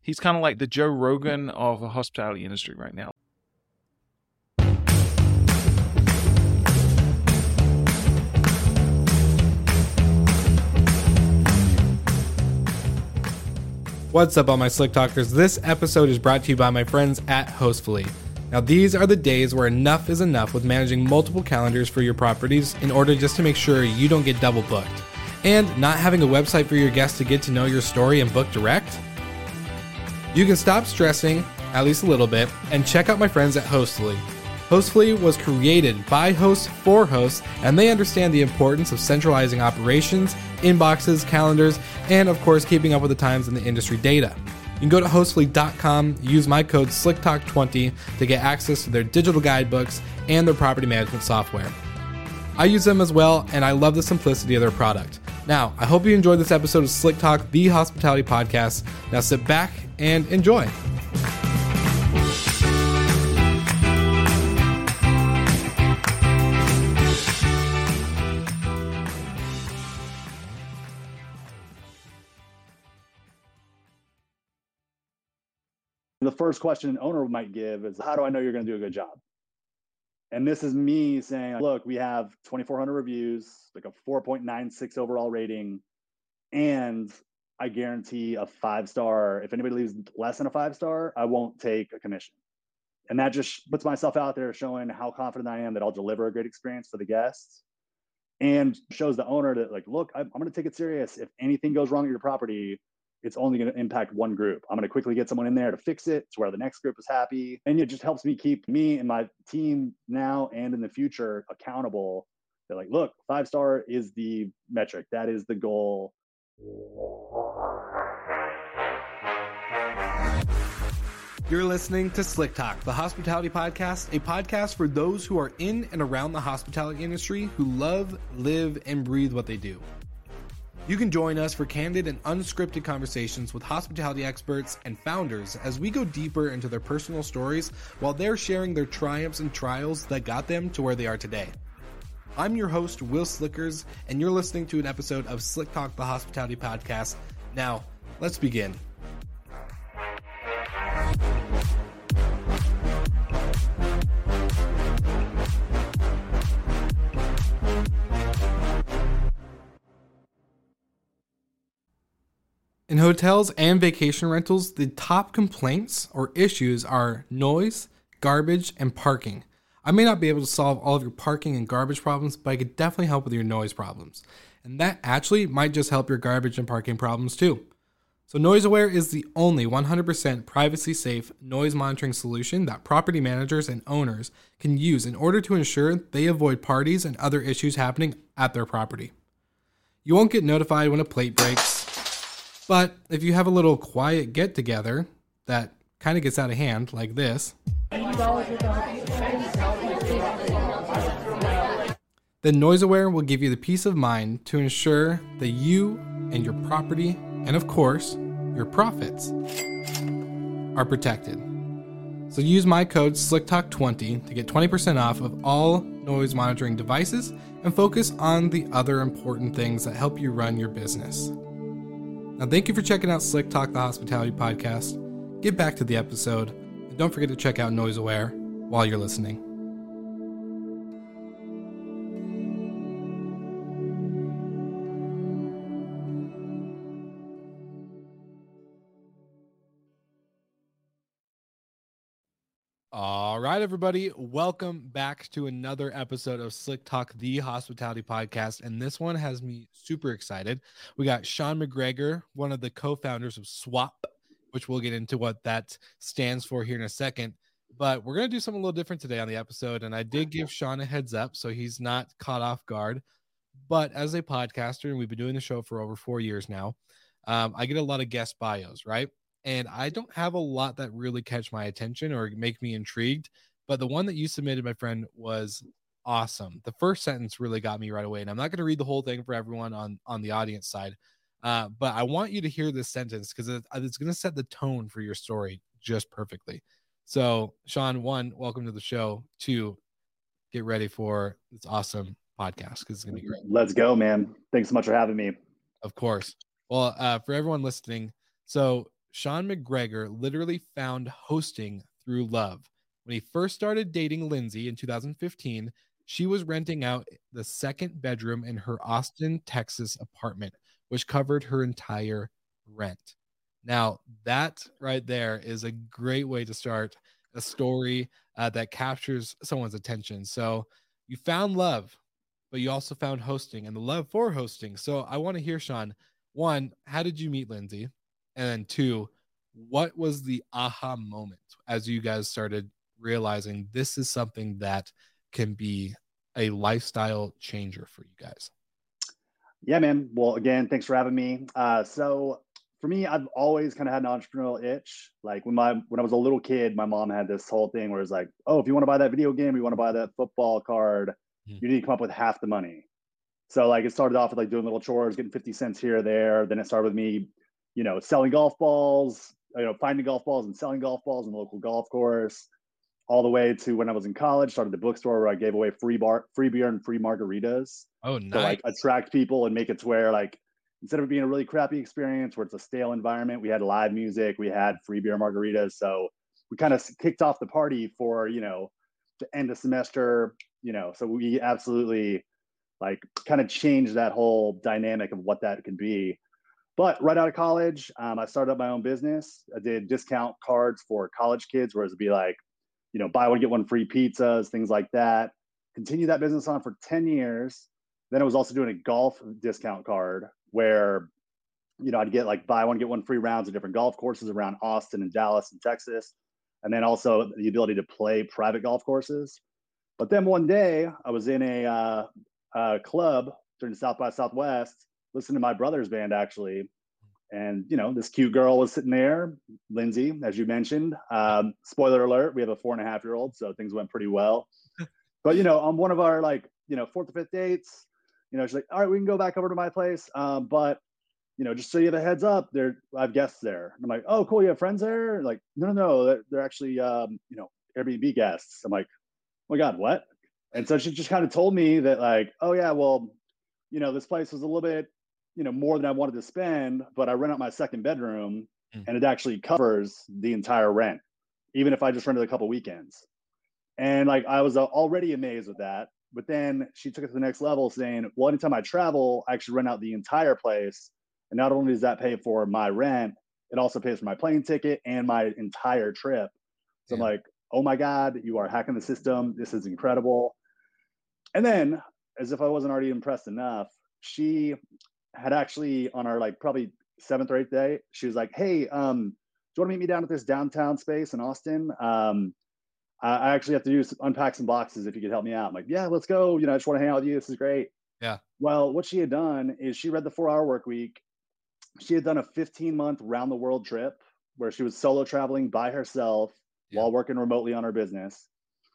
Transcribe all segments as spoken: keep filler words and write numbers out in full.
He's kind of like the Joe Rogan of the hospitality industry right now. What's up, all my Slick Talkers? This episode is brought to you by my friends at Hostfully. Now, these are the days where enough is enough with managing multiple calendars for your properties in order just to make sure you don't get double booked. And not having a website for your guests to get to know your story and book direct? You can stop stressing, at least a little bit, and check out my friends at Hostfully. Hostfully was created by hosts for hosts, and they understand the importance of centralizing operations, inboxes, calendars, and of course keeping up with the times and the industry data. You can go to hostfully dot com, use my code slick talk twenty to get access to their digital guidebooks and their property management software. I use them as well, and I love the simplicity of their product. Now, I hope you enjoyed this episode of Slick Talk, the hospitality podcast. Now sit back and enjoy. The first question an owner might give is, how do I know you're going to do a good job? And this is me saying, look, we have twenty-four hundred reviews, like a four point nine six overall rating, and I guarantee a five-star. If anybody leaves less than a five-star, I won't take a commission. And that just puts myself out there showing how confident I am that I'll deliver a great experience for the guests, and shows the owner that, like, look, I'm, I'm going to take it serious. If anything goes wrong at your property, it's only going to impact one group. I'm going to quickly get someone in there to fix it to where the next group is happy. And it just helps me keep me and my team now and in the future accountable. They're like, look, five star is the metric. That is the goal. You're listening to Slick Talk, the hospitality podcast, a podcast for those who are in and around the hospitality industry who love, live, and breathe what they do. You can join us for candid and unscripted conversations with hospitality experts and founders as we go deeper into their personal stories while they're sharing their triumphs and trials that got them to where they are today. I'm your host, Will Slickers, and you're listening to an episode of Slick Talk, the hospitality podcast. Now, let's begin. In hotels and vacation rentals, the top complaints or issues are noise, garbage, and parking. I may not be able to solve all of your parking and garbage problems, but I could definitely help with your noise problems. And that actually might just help your garbage and parking problems too. So NoiseAware is the only one hundred percent privacy safe noise monitoring solution that property managers and owners can use in order to ensure they avoid parties and other issues happening at their property. You won't get notified when a plate breaks, but if you have a little quiet get-together that kind of gets out of hand, like this, then NoiseAware will give you the peace of mind to ensure that you and your property, and of course, your profits, are protected. So use my code slick talk twenty to get twenty percent off of all noise monitoring devices and focus on the other important things that help you run your business. Now, thank you for checking out Slick Talk, the hospitality podcast. Get back to the episode, and don't forget to check out NoiseAware while you're listening. All right, everybody, welcome back to another episode of Slick Talk, the hospitality podcast, and this one has me super excited. We got Sean McGregor, one of the co-founders of Swap, which we'll get into what that stands for here in a second, but we're going to do something a little different today on the episode, and I did give Sean a heads up so he's not caught off guard, but as a podcaster, and we've been doing the show for over four years now, um, I get a lot of guest bios, right? And I don't have a lot that really catch my attention or make me intrigued. But the one that you submitted, my friend, was awesome. The first sentence really got me right away. And I'm not going to read the whole thing for everyone on, on the audience side. Uh, but I want you to hear this sentence because it, it's going to set the tone for your story just perfectly. So, Sean, one, welcome to the show. Two, get ready for this awesome podcast because it's going to be great. Let's go, man. Thanks so much for having me. Of course. Well, uh, for everyone listening, so Sean McGregor literally found hosting through love. When he first started dating Lindsay in two thousand fifteen, she was renting out the second bedroom in her Austin, Texas apartment, which covered her entire rent. Now, that right there is a great way to start a story uh, that captures someone's attention. So you found love, but you also found hosting and the love for hosting. So I want to hear, Sean, one, how did you meet Lindsay? And then two, what was the aha moment as you guys started realizing this is something that can be a lifestyle changer for you guys? Yeah, man. Well, again, thanks for having me. Uh, so for me, I've always kind of had an entrepreneurial itch. Like when my when I was a little kid, my mom had this whole thing where it's like, oh, if you want to buy that video game, you want to buy that football card, Hmm. you need to come up with half the money. So like it started off with like doing little chores, getting fifty cents here or there. Then it started with me, you know, selling golf balls, you know, finding golf balls and selling golf balls in the local golf course, all the way to when I was in college, started the bookstore where I gave away free bar, free beer and free margaritas Oh, to nice. like attract people and make it to where like instead of it being a really crappy experience where it's a stale environment, we had live music, we had free beer margaritas. So we kind of kicked off the party for, you know, the end of semester, you know, so we absolutely like kind of changed that whole dynamic of what that could be. But right out of college, um, I started up my own business. I did discount cards for college kids, whereas it'd be like, you know, buy one, get one free pizzas, things like that. Continued that business on for ten years. Then I was also doing a golf discount card where, you know, I'd get like buy one, get one free rounds of different golf courses around Austin and Dallas and Texas. And then also the ability to play private golf courses. But then one day I was in a, uh, a club during South by Southwest, listening to my brother's band actually. And, you know, this cute girl was sitting there, Lindsay, as you mentioned. Um, spoiler alert, we have a four and a half year old, so things went pretty well. But, you know, on one of our like, you know, fourth or fifth dates, you know, she's like, all right, we can go back over to my place. Um, but, you know, just so you have a heads up, there, I have guests there. And I'm like, oh, cool, you have friends there? Like, no, no, no, they're, they're actually, um, you know, Airbnb guests. I'm like, oh my God, what? And so she just kind of told me that like, oh yeah, well, you know, this place was a little bit, you know, more than I wanted to spend, but I rent out my second bedroom Mm. and it actually covers the entire rent, even if I just rented a couple weekends. And like, I was uh, already amazed with that. But then she took it to the next level saying, well, anytime I travel, I actually rent out the entire place. And not only does that pay for my rent, it also pays for my plane ticket and my entire trip. So Yeah. I'm like, oh my God, you are hacking the system. This is incredible. And then, as if I wasn't already impressed enough, she had actually on our like probably seventh or eighth day, she was like, hey, um, do you want to meet me down at this downtown space in Austin? Um, I actually have to do some, unpack some boxes if you could help me out. I'm like, yeah, let's go. You know, I just want to hang out with you. This is great. Yeah. Well, what she had done is she read the four hour work week. She had done a fifteen month round the world trip where she was solo traveling by herself Yeah. while working remotely on her business.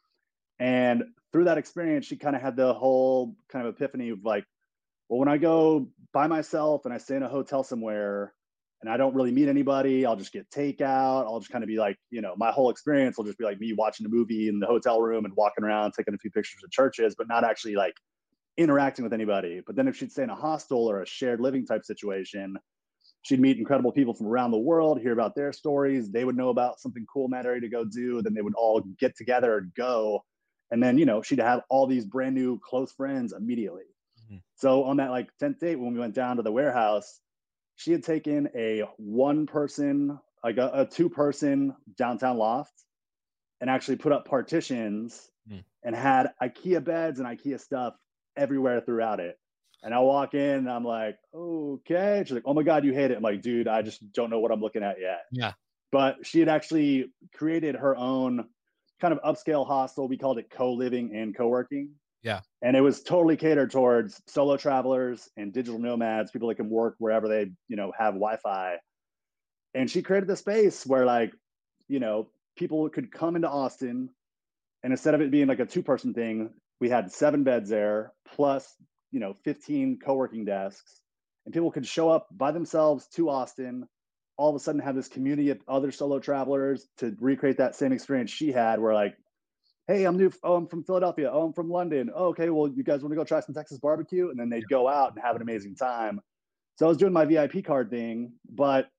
And through that experience, she kind of had the whole kind of epiphany of like, well, when I go by myself and I stay in a hotel somewhere and I don't really meet anybody, I'll just get takeout. I'll just kind of be like, you know, my whole experience will just be like me watching a movie in the hotel room and walking around, taking a few pictures of churches, but not actually like interacting with anybody. But then if she'd stay in a hostel or a shared living type situation, she'd meet incredible people from around the world, hear about their stories. They would know about something cool in that area to go do. Then they would all get together and go. And then, you know, she'd have all these brand new close friends immediately. Mm-hmm. So on that like tenth date, when we went down to the warehouse, she had taken a one person, like a, a two person downtown loft and actually put up partitions mm. and had IKEA beds and IKEA stuff everywhere throughout it. And I walk in and I'm like, okay. She's like, oh my God, you hate it. I'm like, dude, I just don't know what I'm looking at yet. Yeah. But she had actually created her own kind of upscale hostel. We called it co-living and co-working. Yeah. And it was totally catered towards solo travelers and digital nomads, people that can work wherever they, you know, have Wi-Fi. And she created the space where like, you know, people could come into Austin and instead of it being like a two-person thing, we had seven beds there plus, you know, fifteen co-working desks, and people could show up by themselves to Austin, all of a sudden have this community of other solo travelers to recreate that same experience she had where like, hey, I'm new. Oh, I'm from Philadelphia. Oh, I'm from London. Oh, okay. Well, you guys want to go try some Texas barbecue? And then they'd go out and have an amazing time. So I was doing my V I P card thing, but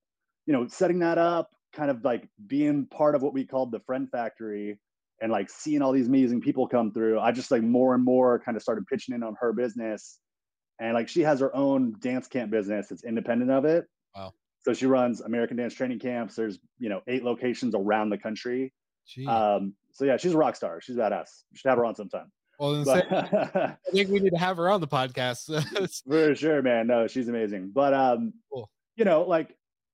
you know, setting that up, kind of like being part of what we called the Friend Factory and like seeing all these amazing people come through, I just like more and more kind of started pitching in on her business. And like she has her own dance camp business. It's independent of it. Wow. So she runs American Dance Training Camps. There's, you know, eight locations around the country. Gee. Um, so yeah, she's a rock star. She's badass. We should have her on sometime. Well, then But, I think we need to have her on the podcast. for sure, man. No, she's amazing. But um, Cool. you know, like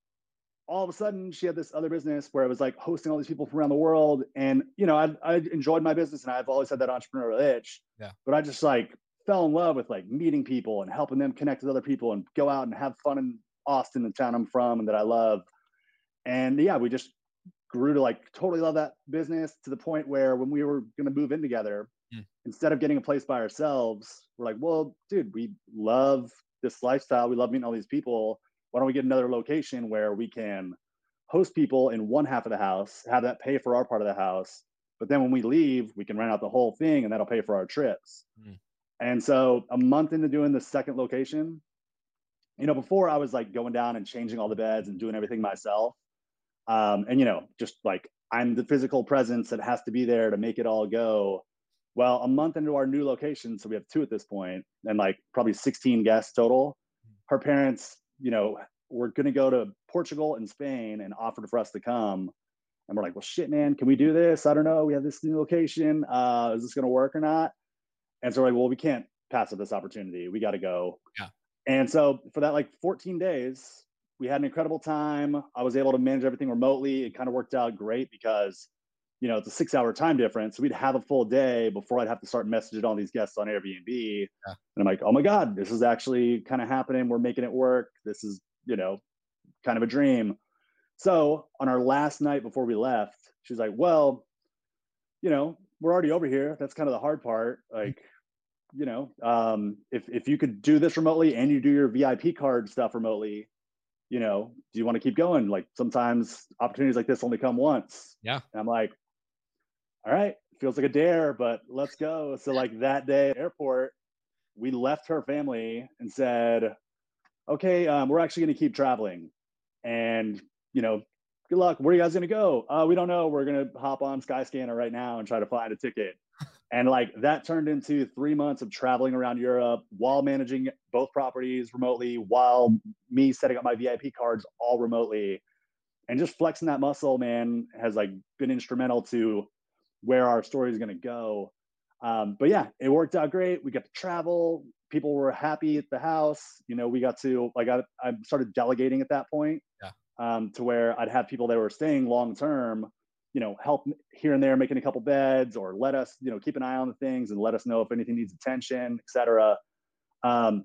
all of a sudden she had this other business where it was like hosting all these people from around the world. And, you know, I I enjoyed my business and I've always had that entrepreneurial itch. Yeah. But I just like fell in love with like meeting people and helping them connect with other people and go out and have fun in Austin, the town I'm from and that I love. And yeah, we just grew to like totally love that business to the point where when we were going to move in together, mm. instead of getting a place by ourselves, we're like, well, dude, we love this lifestyle. We love meeting all these people. Why don't we get another location where we can host people in one half of the house, have that pay for our part of the house. But then when we leave, we can rent out the whole thing and that'll pay for our trips. Mm. And so a month into doing the second location, you know, before I was like going down and changing all the beds and doing everything myself. Um, and, you know, just like I'm the physical presence that has to be there to make it all go. Well, a month into our new location, so we have two at this point, and like probably sixteen guests total. Her parents, you know, were going to go to Portugal and Spain and offered for us to come. And we're like, well, shit, man, can we do this? I don't know. We have this new location. Uh, is this going to work or not? And so we're like, well, we can't pass up this opportunity. We got to go. Yeah. And so for that, like fourteen days, we had an incredible time. I was able to manage everything remotely. It kind of worked out great because, you know, it's a six hour time difference. So we'd have a full day before I'd have to start messaging all these guests on Airbnb. Yeah. And I'm like, oh my God, this is actually kind of happening. We're making it work. This is, you know, kind of a dream. So on our last night before we left, she's like, well, you know, we're already over here. That's kind of the hard part. Like, you know, um, if, if you could do this remotely and you do your V I P card stuff remotely, you know, do you want to keep going? Like sometimes opportunities like this only come once. Yeah. And I'm like, all right, feels like a dare, but let's go. So like that day at the airport, we left her family and said, okay, um, we're actually going to keep traveling. And, you know, good luck. Where are you guys going to go? Uh, we don't know. We're going to hop on Skyscanner right now and try to find a ticket. And like that turned into three months of traveling around Europe while managing both properties remotely, while me setting up my V I P cards all remotely, and just flexing that muscle, man, has like been instrumental to where our story is going to go. Um, but yeah, it worked out great. We got to travel. People were happy at the house. You know, we got to like, I, I started delegating at that point. Yeah. Um, to where I'd have people that were staying long-term, you know, help here and there, making a couple beds or let us, you know, keep an eye on the things and let us know if anything needs attention, et cetera. Um,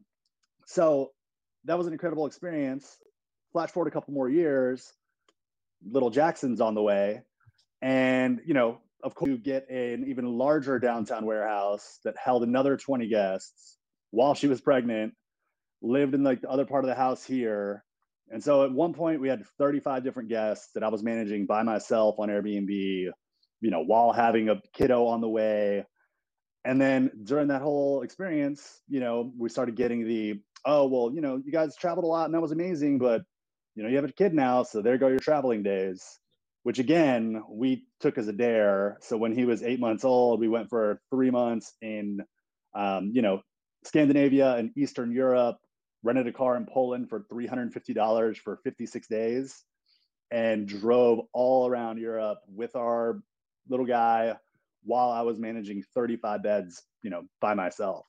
so that was an incredible experience. Flash forward a couple more years, Little Jackson's on the way. And, you know, of course, you get an even larger downtown warehouse that held another twenty guests while she was pregnant, lived in like the other part of the house here. And so at one point we had thirty-five different guests that I was managing by myself on Airbnb, you know, while having a kiddo on the way. And then during that whole experience, you know, we started getting the, oh, well, you know, you guys traveled a lot and that was amazing, but, you know, you have a kid now, so there go your traveling days, which again, we took as a dare. So when he was eight months old, we went for three months in, um, you know, Scandinavia and Eastern Europe, rented a car in Poland for three hundred fifty dollars for fifty-six days and drove all around Europe with our little guy while I was managing thirty-five beds, you know, by myself.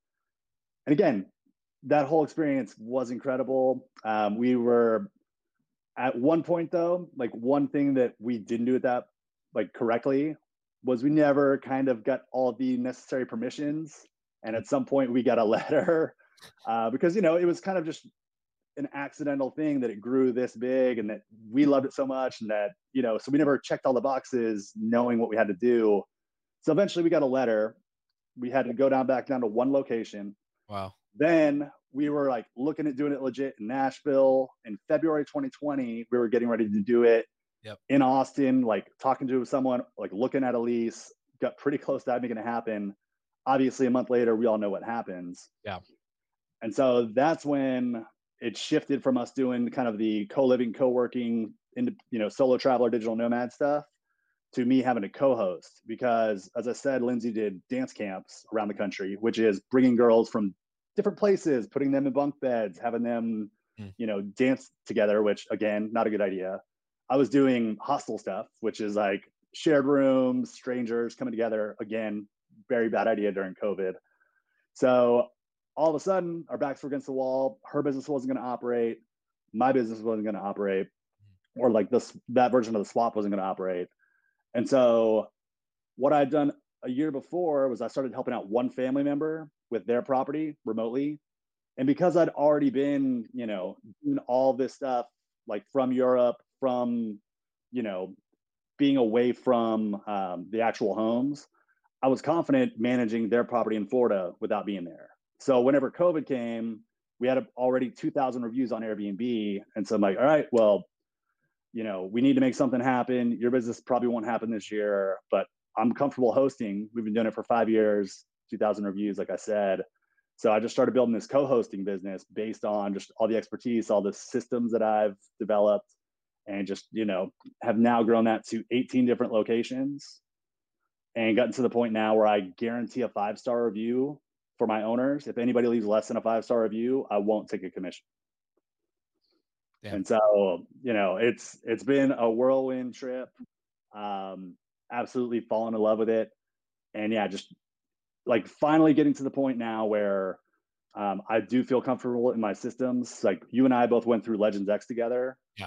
And again, that whole experience was incredible. Um, we were at one point though, like one thing that we didn't do at that, like correctly, was we never kind of got all the necessary permissions. And at some point we got a letter uh, because, you know, it was kind of just an accidental thing that it grew this big and that we loved it so much and that, you know, so we never checked all the boxes knowing what we had to do. So eventually we got a letter. We had to go down back down to one location. Wow. Then we were like looking at doing it legit in Nashville. In February twenty twenty, we were getting ready to do it yep. in Austin, like talking to someone, like looking at a lease, got pretty close to that making it happen. Obviously, a month later, we all know what happens. Yeah. And so that's when it shifted from us doing kind of the co-living, co-working, into, you know, solo traveler, digital nomad stuff to me having a co-host because, as I said, Lindsay did dance camps around the country, which is bringing girls from different places, putting them in bunk beds, having them, mm. you know, dance together, which again, not a good idea. I was doing hostel stuff, which is like shared rooms, strangers coming together. Again, very bad idea during COVID. So all of a sudden, our backs were against the wall. Her business wasn't going to operate. My business wasn't going to operate, or like this that version of the swap wasn't going to operate. And so what I'd done a year before was I started helping out one family member with their property remotely. And because I'd already been, you know, doing all this stuff like from Europe, from, you know, being away from um, the actual homes, I was confident managing their property in Florida without being there. So whenever COVID came, we had already two thousand reviews on Airbnb. And so I'm like, all right, well, you know, we need to make something happen. Your business probably won't happen this year, but I'm comfortable hosting. We've been doing it for five years, two thousand reviews, like I said. So I just started building this co-hosting business based on just all the expertise, all the systems that I've developed, and just, you know, have now grown that to eighteen different locations and gotten to the point now where I guarantee a five-star review for my owners. If anybody leaves less than a five-star review, I won't take a commission. Damn. And so, you know, it's it's been a whirlwind trip. Um, absolutely fallen in love with it. And yeah, just like finally getting to the point now where um, I do feel comfortable in my systems. Like you and I both went through Legends X together. Yeah.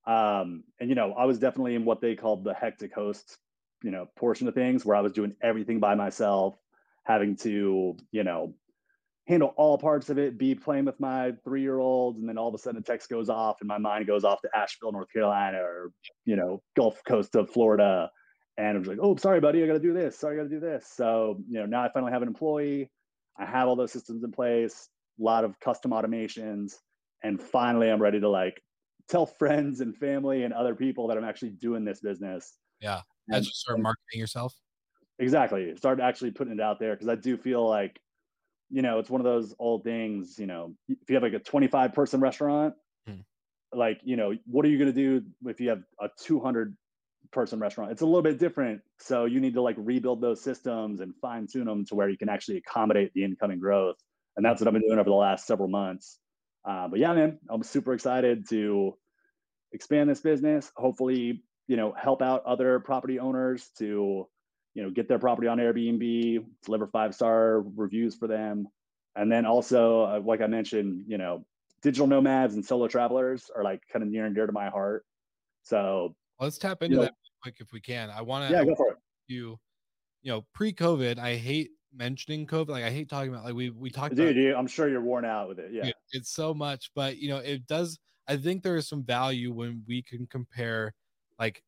Um, and, you know, I was definitely in what they called the hectic host, you know, portion of things where I was doing everything by myself, having to, you know, handle all parts of it, be playing with my three-year-old, and then all of a sudden a text goes off and my mind goes off to Asheville, North Carolina, or, you know, Gulf Coast of Florida. And I'm just like, oh, sorry, buddy, I got to do this. Sorry, I got to do this. So, you know, now I finally have an employee. I have all those systems in place, a lot of custom automations. And finally, I'm ready to like tell friends and family and other people that I'm actually doing this business. Yeah. As you start marketing yourself. Exactly. Start actually putting it out there. Cause I do feel like, you know, it's one of those old things, you know, if you have like a twenty-five person restaurant, hmm. like, you know, what are you going to do if you have a two hundred person restaurant? It's a little bit different. So you need to like rebuild those systems and fine tune them to where you can actually accommodate the incoming growth. And that's what I've been doing over the last several months. Uh, but yeah, man, I'm super excited to expand this business. Hopefully, you know, help out other property owners to, you know, get their property on Airbnb, deliver five-star reviews for them. And then also, uh, like I mentioned, you know, digital nomads and solo travelers are like kind of near and dear to my heart. So let's tap into you know, that quick if we can. I want to yeah, go for it. You, you know, pre-COVID, I hate mentioning COVID. Like I hate talking about like we we talked Dude, about dude, I'm sure you're worn out with it. Yeah. It's so much, but you know, it does. I think there is some value when we can compare. Like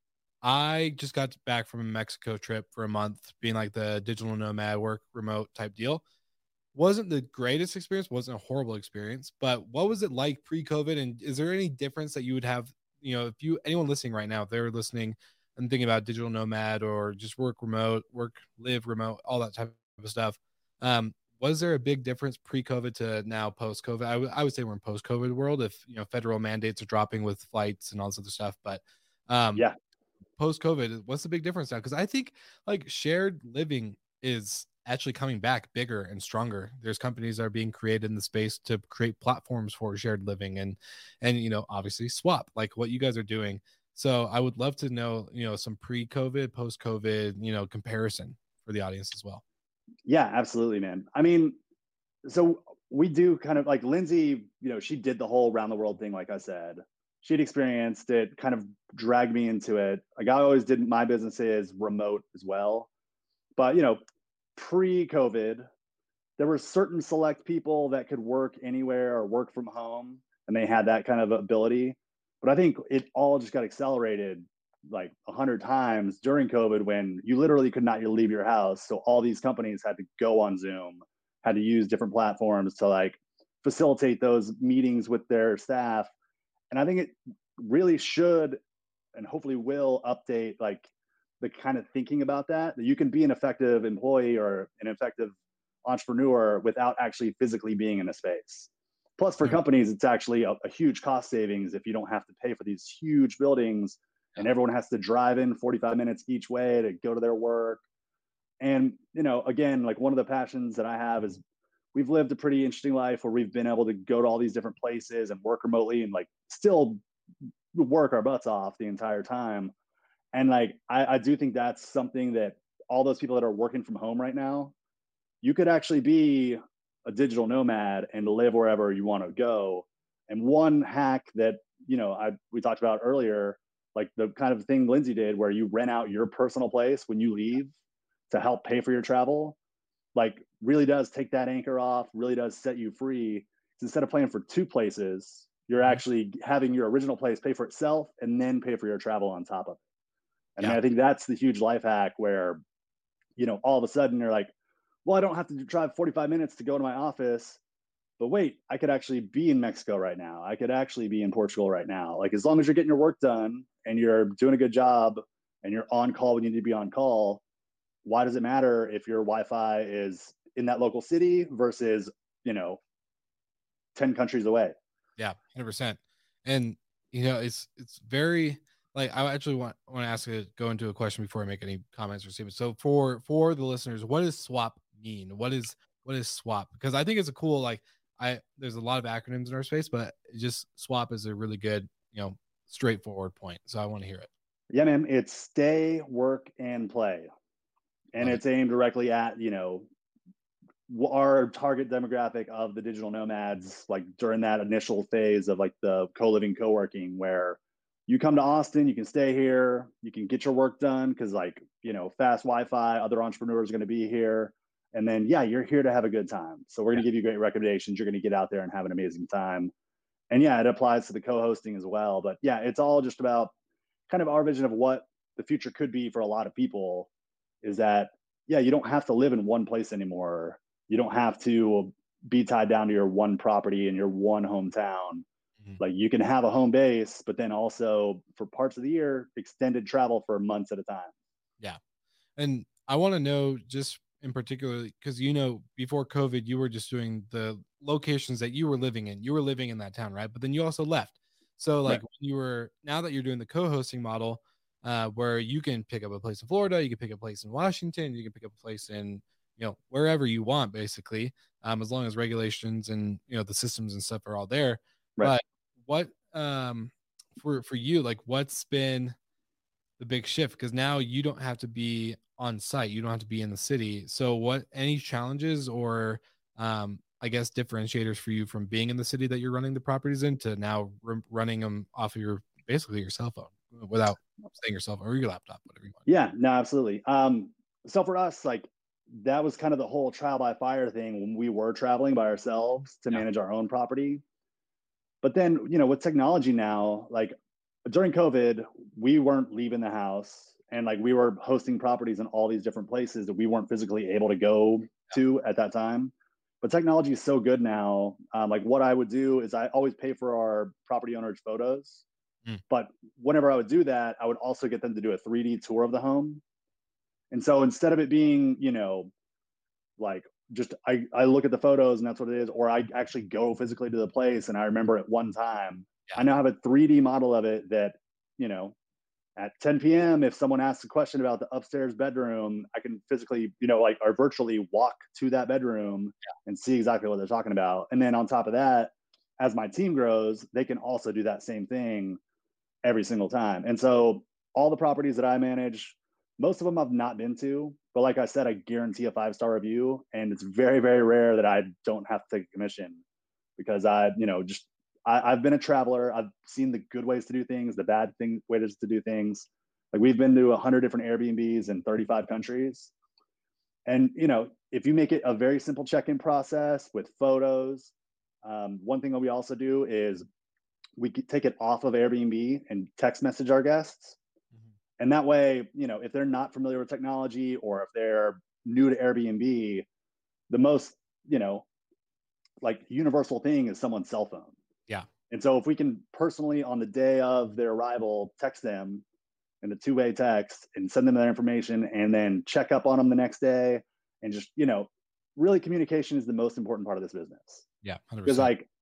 I just got back from a Mexico trip for a month, being like the digital nomad work remote type deal. Wasn't the greatest experience, wasn't a horrible experience, but what was it like pre-COVID? And is there any difference that you would have, you know, if you, anyone listening right now, if they're listening and thinking about digital nomad or just work remote, work, live remote, all that type of stuff. Um, was there a big difference pre-COVID to now post-COVID? I, w- I would say we're in post-COVID world if, you know, federal mandates are dropping with flights and all this other stuff, but um, yeah. post-COVID, what's the big difference now? Because I think like shared living is actually coming back bigger and stronger. There's companies that are being created in the space to create platforms for shared living and, and, you know, obviously swap like what you guys are doing. So I would love to know, you know, some pre-COVID, post-COVID, you know, comparison for the audience as well. Yeah, absolutely, man. I mean, so we do kind of like Lindsay, you know, she did the whole round the world thing. Like I said, she'd experienced it, kind of dragged me into it. Like I always did my businesses remote as well. But, you know, pre-COVID, there were certain select people that could work anywhere or work from home, and they had that kind of ability. But I think it all just got accelerated like a hundred times during COVID when you literally could not leave your house. So all these companies had to go on Zoom, had to use different platforms to like facilitate those meetings with their staff. And I think it really should and hopefully will update like the kind of thinking about that, that you can be an effective employee or an effective entrepreneur without actually physically being in a space. Plus, for Yeah. companies, it's actually a, a huge cost savings if you don't have to pay for these huge buildings and everyone has to drive in forty-five minutes each way to go to their work. And, you know, again, like one of the passions that I have is we've lived a pretty interesting life where we've been able to go to all these different places and work remotely and like still work our butts off the entire time. And like, I, I do think that's something that all those people that are working from home right now, you could actually be a digital nomad and live wherever you want to go. And one hack that, you know, I we talked about earlier, like the kind of thing Lindsay did where you rent out your personal place when you leave to help pay for your travel, like really does take that anchor off, really does set you free. Instead of paying for two places, you're actually having your original place pay for itself and then pay for your travel on top of it. And I Yeah. mean, I think that's the huge life hack where, you know, all of a sudden you're like, well, I don't have to drive forty-five minutes to go to my office, but wait, I could actually be in Mexico right now. I could actually be in Portugal right now. Like, as long as you're getting your work done and you're doing a good job and you're on call when you need to be on call, why does it matter if your Wi-Fi is in that local city versus, you know, ten countries away? Yeah, one hundred percent. And you know, it's it's very like I actually want want to ask you go into a question before I make any comments or statements. So for for the listeners, what does swap mean? What is what is swap? Because I think it's a cool like I there's a lot of acronyms in our space, but just swap is a really good, you know, straightforward point. So I want to hear it. Yeah, man, it's stay, work, and play. And Love it's aimed directly at, you know, our target demographic of the digital nomads, like during that initial phase of like the co-living, co-working, where you come to Austin, you can stay here, you can get your work done because like, you know, fast Wi-Fi, other entrepreneurs are going to be here. And then, yeah, you're here to have a good time. So we're going to give you great recommendations. You're going to get out there and have an amazing time. And yeah, it applies to the co-hosting as well. But yeah, it's all just about kind of our vision of what the future could be for a lot of people is that, yeah, you don't have to live in one place anymore. You don't have to be tied down to your one property in your one hometown. Mhm. Like you can have a home base, but then also for parts of the year, extended travel for months at a time. Yeah. And I want to know just in particular, because you know, before COVID, you were just doing the locations that you were living in. You were living in that town, right? But then you also left. So like Right. when you were now that you're doing the co-hosting model, uh, where you can pick up a place in Florida, you can pick up a place in Washington, you can pick up a place in, you know, wherever you want, basically, um, as long as regulations and you know the systems and stuff are all there. Right. But what um for for you, like what's been the big shift? Because now you don't have to be on site, you don't have to be in the city. So what any challenges or um I guess differentiators for you from being in the city that you're running the properties in to now r- running them off of your basically your cell phone without saying your cell phone or your laptop, whatever you want? Yeah, no, absolutely. Um, so for us, like that was kind of the whole trial by fire thing when we were traveling by ourselves to Yeah. manage our own property. But then, you know, with technology now, like during COVID, we weren't leaving the house and like we were hosting properties in all these different places that we weren't physically able to go to at that time. But technology is so good now. Um, like what I would do is I always pay for our property owners' photos. Mm. But whenever I would do that, I would also get them to do a three D tour of the home. And so instead of it being, you know, like just I, I look at the photos and that's what it is, or I actually go physically to the place and I remember at one time, Yeah. I now have a three D model of it that, you know, at ten p.m. if someone asks a question about the upstairs bedroom, I can physically, you know, like or virtually walk to that bedroom and see exactly what they're talking about. And then on top of that, as my team grows, they can also do that same thing every single time. And so all the properties that I manage, most of them I've not been to, but like I said, I guarantee a five-star review. And it's very, very rare that I don't have to take a commission because I, you know, just I, I've been a traveler. I've seen the good ways to do things, the bad thing ways to do things. Like we've been to a hundred different Airbnbs in thirty-five countries. And you know, if you make it a very simple check-in process with photos, um, one thing that we also do is we could take it off of Airbnb and text message our guests. Mhm. And that way, you know, if they're not familiar with technology or if they're new to Airbnb, the most, you know, like universal thing is someone's cell phone. Yeah. And so if we can personally on the day of their arrival, text them in a two-way text and send them their information and then check up on them the next day and just, you know, really communication is the most important part of this business. Yeah. one hundred percent. Because like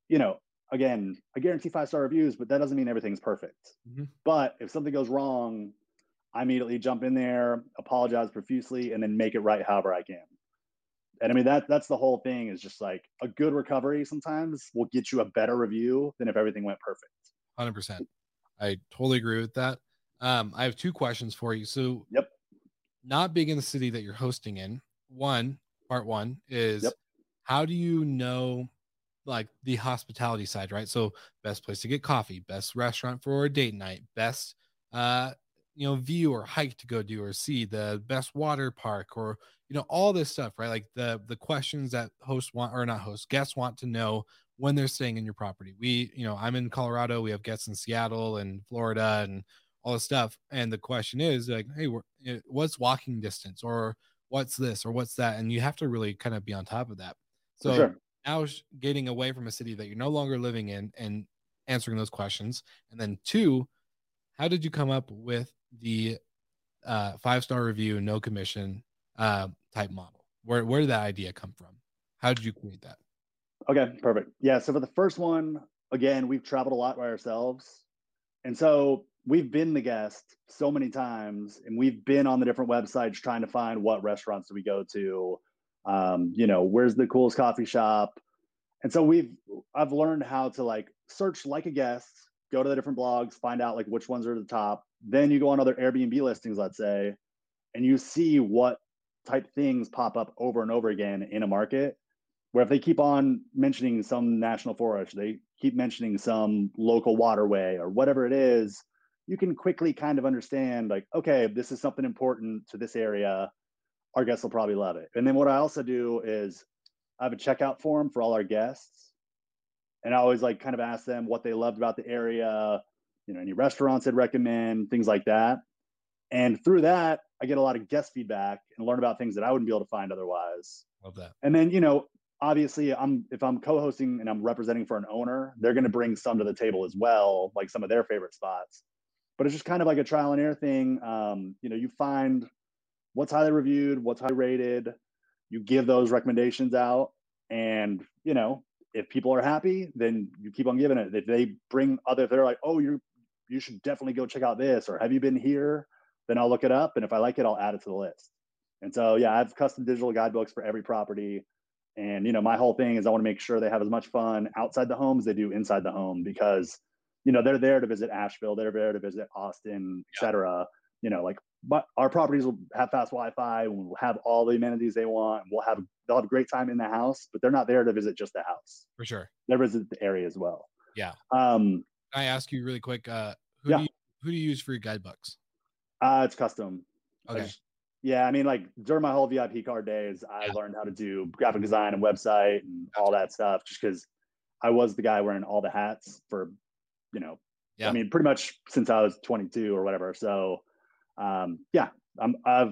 you know, again, I guarantee five star reviews, but that doesn't mean everything's perfect. Mm-hmm. But if something goes wrong, I immediately jump in there, apologize profusely, and then make it right however I can. And I mean, that that's the whole thing, is just like a good recovery sometimes will get you a better review than if everything went perfect. one hundred percent. I totally agree with that. Um, I have two questions for you. So, yep. Not being in the city that you're hosting in, one, part one is yep. how do you know like the hospitality side, right? So best place to get coffee, best restaurant for a date night, best, uh, you know, view or hike to go do or see, the best water park, or, you know, all this stuff, right? Like the, the questions that hosts want, or not hosts, guests want to know when they're staying in your property. We, you know, I'm in Colorado, we have guests in Seattle and Florida and all this stuff. And the question is like, hey, we're, what's walking distance, or what's this, or what's that? And you have to really kind of be on top of that. So sure. Now getting away from a city that you're no longer living in and answering those questions. And then two, how did you come up with the uh, five-star review, no commission uh, type model? Where, where did that idea come from? How did you create that? Okay, perfect. Yeah. So for the first one, again, we've traveled a lot by ourselves. And so we've been the guest so many times, and we've been on the different websites trying to find what restaurants do we go to, um, you know, where's the coolest coffee shop. And so we've, I've learned how to like search like a guest, go to the different blogs, find out like which ones are at the top. Then you go on other Airbnb listings, let's say, and you see what type things pop up over and over again in a market, where if they keep on mentioning some national forest, they keep mentioning some local waterway or whatever it is, you can quickly kind of understand like, okay, this is something important to this area. Our guests will probably love it. And then what I also do is I have a checkout form for all our guests. And I always like kind of ask them what they loved about the area, you know, any restaurants I'd recommend, things like that. And through that, I get a lot of guest feedback and learn about things that I wouldn't be able to find otherwise. Love that. And then, you know, obviously I'm, if I'm co-hosting and I'm representing for an owner, they're going to bring some to the table as well, like some of their favorite spots. But it's just kind of like a trial and error thing. Um, you know, you find what's highly reviewed, what's high rated, you give those recommendations out, and, you know, if people are happy, then you keep on giving it. If they bring other, if they're like, oh, you you should definitely go check out this, or have you been here? Then I'll look it up. And if I like it, I'll add it to the list. And so, yeah, I have custom digital guidebooks for every property. And, you know, my whole thing is I want to make sure they have as much fun outside the home as they do inside the home, because, you know, they're there to visit Asheville, they're there to visit Austin, et cetera. You know, like, but our properties will have fast Wi-Fi, we'll have all the amenities they want, we'll have, they'll have a great time in the house, but they're not there to visit just the house. For sure. They visit the area as well. Yeah. Um, Can I ask you really quick, uh, who yeah. do you, who do you use for your guidebooks? Uh, it's custom. Okay. I just, yeah, I mean, like during my whole V I P card days, I yeah. learned how to do graphic design and website and all that stuff, just because I was the guy wearing all the hats for, you know, yeah. I mean, pretty much since I was twenty-two or whatever. So, um, yeah, I'm, I've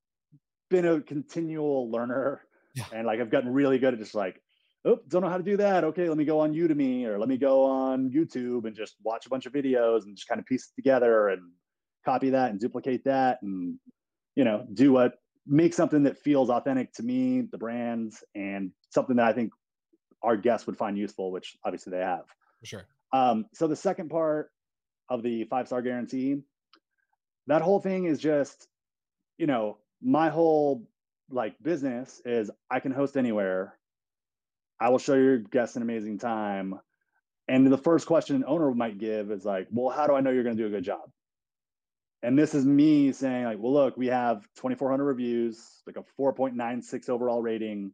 been a continual learner, yeah. and like I've gotten really good at just like, oh, don't know how to do that. Okay, let me go on Udemy, or let me go on YouTube and just watch a bunch of videos and just kind of piece it together and copy that and duplicate that, and, you know, do what makes something that feels authentic to me, the brands, and something that I think our guests would find useful, which obviously they have. For sure. Um, so the second part of the five-star guarantee, that whole thing is just, you know, my whole like business is I can host anywhere. I will show your guests an amazing time. And the first question an owner might give is like, well, how do I know you're going to do a good job? And this is me saying like, well, look, we have twenty-four hundred reviews, like a four point nine six overall rating.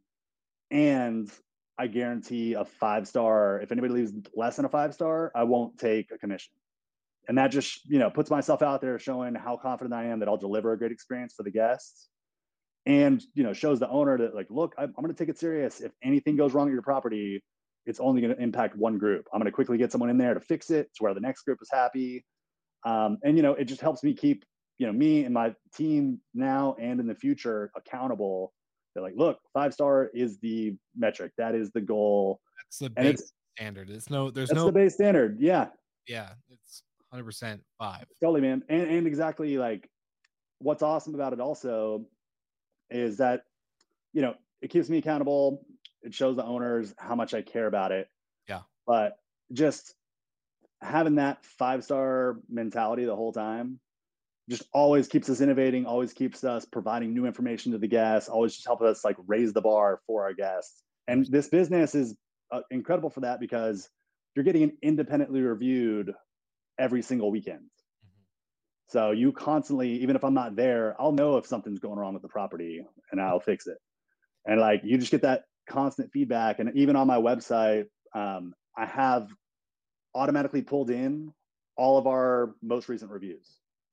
And I guarantee a five-star. If anybody leaves less than a five-star, I won't take a commission. And that just, you know, puts myself out there showing how confident I am that I'll deliver a great experience for the guests. And, you know, shows the owner that like, look, I'm, I'm going to take it serious. If anything goes wrong at your property, it's only going to impact one group. I'm going to quickly get someone in there to fix it to where the next group is happy. Um, and, you know, it just helps me keep, you know, me and my team now and in the future accountable. They're like, look, five star is the metric. That is the goal. That's the and base it's, standard. It's no, there's that's no the base standard. Yeah. Yeah. It's one hundred percent five. Totally, man. And, and exactly like what's awesome about it also is that, you know, it keeps me accountable. It shows the owners how much I care about it. Yeah. But just having that five-star mentality the whole time just always keeps us innovating, always keeps us providing new information to the guests, always just help us like raise the bar for our guests. And this business is uh, incredible for that because you're getting an independently reviewed every single weekend. Mm-hmm. So you constantly, even if I'm not there, I'll know if something's going wrong with the property and I'll fix it. And like, you just get that constant feedback. And even on my website, um, I have automatically pulled in all of our most recent reviews.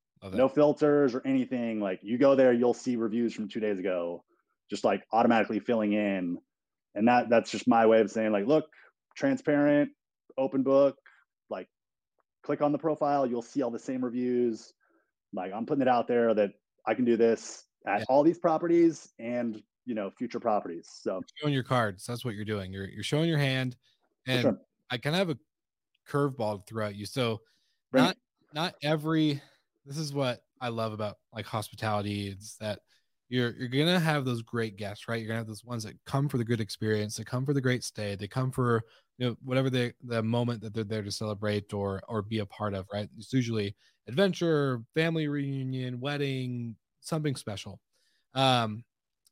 No filters or anything. Like you go there, you'll see reviews from two days ago, just like automatically filling in. And that that's just my way of saying like, look, transparent, open book, like click on the profile, you'll see all the same reviews. Like I'm putting it out there that I can do this at yeah. all these properties and, you know, future properties. So you're showing your cards. That's what you're doing. You're, you're showing your hand, and sure. I kind of have a curveball throughout you. So Bring not, it. not every, this is what I love about like hospitality. It's that you're, you're going to have those great guests, right? You're gonna have those ones that come for the good experience. They come for the great stay. They come for, you know, whatever the, the moment that they're there to celebrate or, or be a part of, right? It's usually adventure, family reunion, wedding, something special. Um,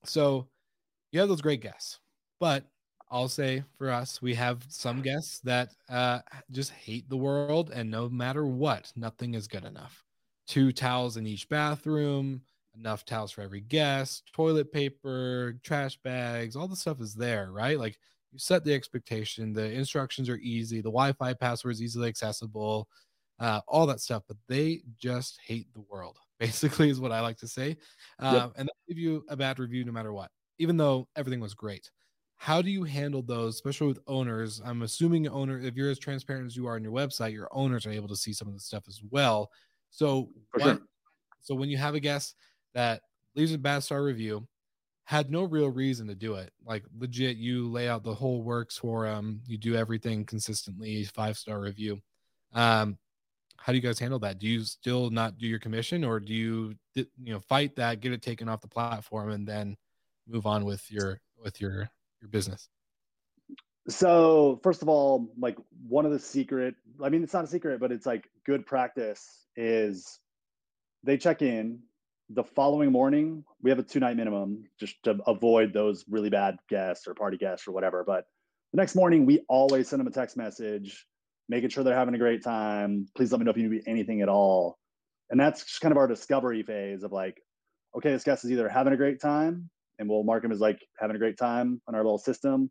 so you have those great guests, but I'll say for us, we have some guests that uh, just hate the world, and no matter what, nothing is good enough. Two towels in each bathroom, enough towels for every guest, toilet paper, trash bags, all the stuff is there, right? Like you set the expectation, the instructions are easy, the Wi-Fi password is easily accessible, uh, all that stuff, but they just hate the world, basically is what I like to say. Um, yep. And they'll give you a bad review no matter what, even though everything was great. How do you handle those, especially with owners? I'm assuming owner, if you're as transparent as you are on your website, your owners are able to see some of the stuff as well. So, For what, sure. so when you have a guest that leaves a bad star review, had no real reason to do it, like legit, you lay out the whole works for them, you do everything consistently, five star review. Um, how do you guys handle that? Do you still not do your commission, or do you, you know, fight that, get it taken off the platform, and then move on with your with your your business? So first of all, like one of the secret, I mean, it's not a secret, but it's like good practice is they check in the following morning. We have a two night minimum just to avoid those really bad guests or party guests or whatever. But the next morning, we always send them a text message, making sure they're having a great time. Please let me know if you need anything at all. And that's just kind of our discovery phase of like, okay, this guest is either having a great time, and we'll mark them as like having a great time on our little system.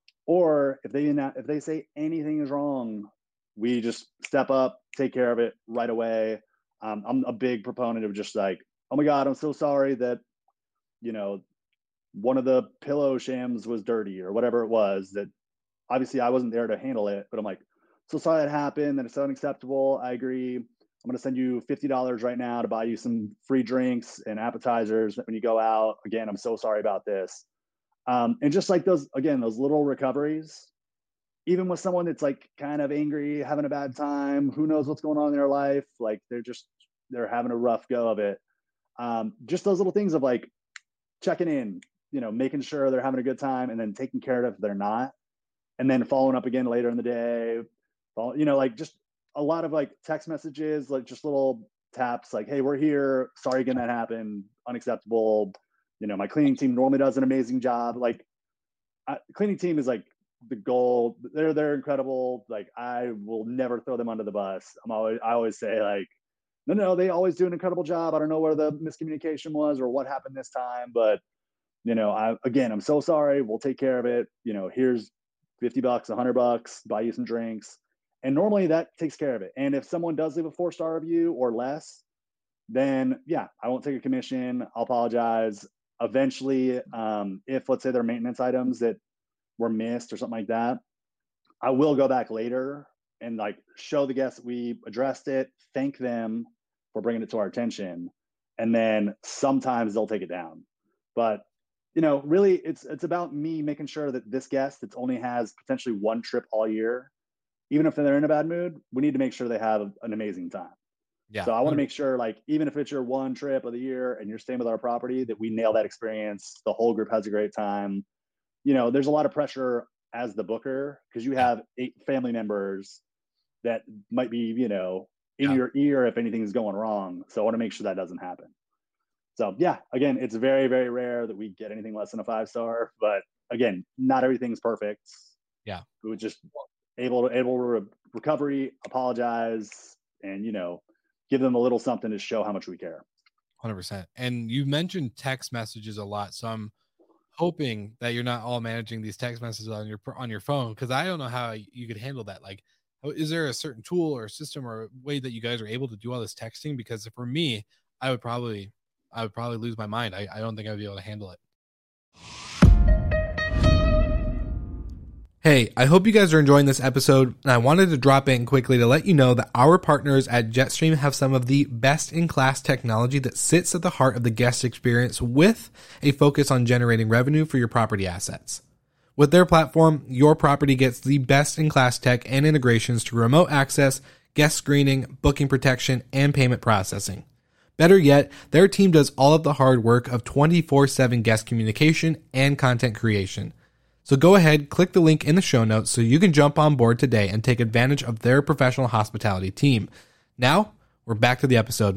Or if they if they say anything is wrong, we just step up, take care of it right away. Um, I'm a big proponent of just like, oh my God, I'm so sorry that, you know, one of the pillow shams was dirty or whatever it was. That obviously I wasn't there to handle it, but I'm like, so sorry that happened, and it's unacceptable. I agree. I'm going to send you fifty dollars right now to buy you some free drinks and appetizers when you go out. Again, I'm so sorry about this. Um, and just like those, again, those little recoveries, even with someone that's like kind of angry, having a bad time, who knows what's going on in their life. Like they're just, they're having a rough go of it. Um, just those little things of like checking in, you know, making sure they're having a good time, and then taking care of it if they're not. And then following up again later in the day, you know, like just a lot of like text messages, like just little taps, like, hey, we're here. Sorry again that happened. Unacceptable. You know, my cleaning team normally does an amazing job. Like, I, cleaning team is like the goal. They're they're incredible. Like, I will never throw them under the bus. I'm always I always say like, no, no, they always do an incredible job. I don't know where the miscommunication was or what happened this time, but you know, I again, I'm so sorry. We'll take care of it. You know, here's fifty bucks, a hundred bucks, buy you some drinks, and normally that takes care of it. And if someone does leave a four star review or less, then yeah, I won't take a commission. I'll apologize. Eventually, um, if let's say there are maintenance items that were missed or something like that, I will go back later and like show the guests that we addressed it, thank them for bringing it to our attention, and then sometimes they'll take it down. But you know, really, it's it's about me making sure that this guest that only has potentially one trip all year, even if they're in a bad mood, we need to make sure they have an amazing time. Yeah. So I want to make sure, like, even if it's your one trip of the year and you're staying with our property, that we nail that experience. The whole group has a great time. You know, there's a lot of pressure as the booker, because you have eight family members that might be, you know, in Yeah. your ear if anything's going wrong. So I want to make sure that doesn't happen. So yeah, again, it's very, very rare that we get anything less than a five star, but again, not everything's perfect. Yeah. We would just able to able to re- recovery, apologize, and you know, give them a little something to show how much we care. one hundred percent. And you mentioned text messages a lot, so I'm hoping that you're not all managing these text messages on your on your phone, because I don't know how you could handle that. Like, is there a certain tool or system or way that you guys are able to do all this texting? Because for me, I would probably I would probably lose my mind. I, I don't think I'd be able to handle it. Hey, I hope you guys are enjoying this episode, and I wanted to drop in quickly to let you know that our partners at Jetstream have some of the best-in-class technology that sits at the heart of the guest experience with a focus on generating revenue for your property assets. With their platform, your property gets the best-in-class tech and integrations to remote access, guest screening, booking protection, and payment processing. Better yet, their team does all of the hard work of twenty-four seven guest communication and content creation. So go ahead, click the link in the show notes so you can jump on board today and take advantage of their professional hospitality team. Now, we're back to the episode.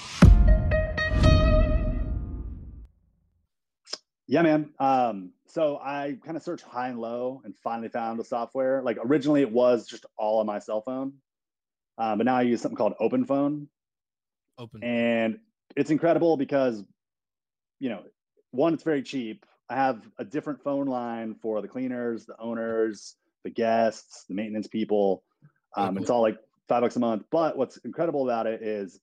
Yeah, man. Um, so I kind of searched high and low and finally found the software. Like originally it was just all on my cell phone, um, but now I use something called OpenPhone. Open. And it's incredible because, you know, one, it's very cheap. I have a different phone line for the cleaners, the owners, the guests, the maintenance people. Um, cool. It's all like five bucks a month. But what's incredible about it is